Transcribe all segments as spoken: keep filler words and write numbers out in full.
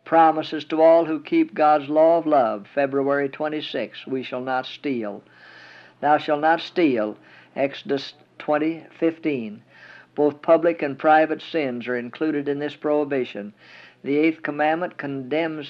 Promises to all who keep God's law of love. February twenty-sixth, we shall not steal. Thou shalt not steal. Exodus twenty fifteen. Both public and private sins are included in this prohibition. The eighth commandment condemns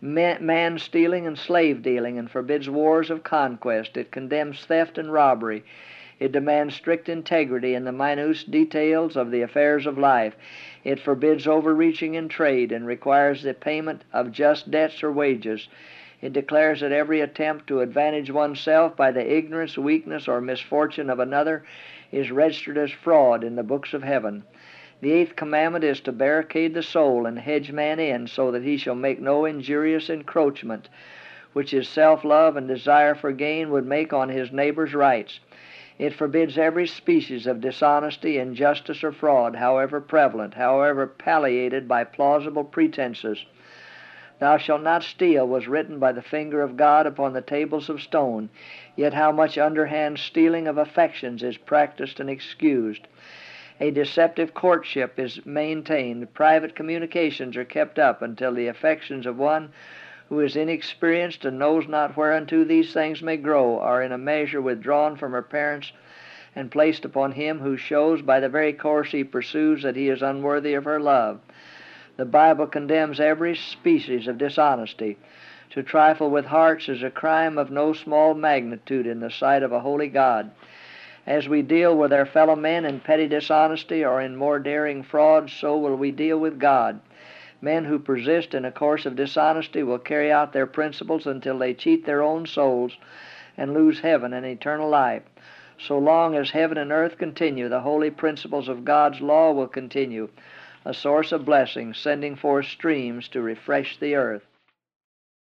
man stealing and slave dealing and forbids wars of conquest. It condemns theft and robbery. It demands strict integrity in the minute details of the affairs of life. It forbids overreaching in trade and requires the payment of just debts or wages. It declares that every attempt to advantage oneself by the ignorance, weakness, or misfortune of another is registered as fraud in the books of heaven. The eighth commandment is to barricade the soul and hedge man in so that he shall make no injurious encroachment, which his self-love and desire for gain would make on his neighbor's rights. It forbids every species of dishonesty, injustice, or fraud, however prevalent, however palliated by plausible pretenses. Thou shalt not steal was written by the finger of God upon the tables of stone, yet how much underhand stealing of affections is practiced and excused. A deceptive courtship is maintained. Private communications are kept up until the affections of one who is inexperienced and knows not whereunto these things may grow are in a measure withdrawn from her parents and placed upon him who shows by the very course he pursues that he is unworthy of her love. The Bible condemns every species of dishonesty. To trifle with hearts is a crime of no small magnitude in the sight of a holy God. As we deal with our fellow men in petty dishonesty or in more daring fraud, so will we deal with God. Men who persist in a course of dishonesty will carry out their principles until they cheat their own souls and lose heaven and eternal life. So long as heaven and earth continue, the holy principles of God's law will continue, a source of blessing, sending forth streams to refresh the earth.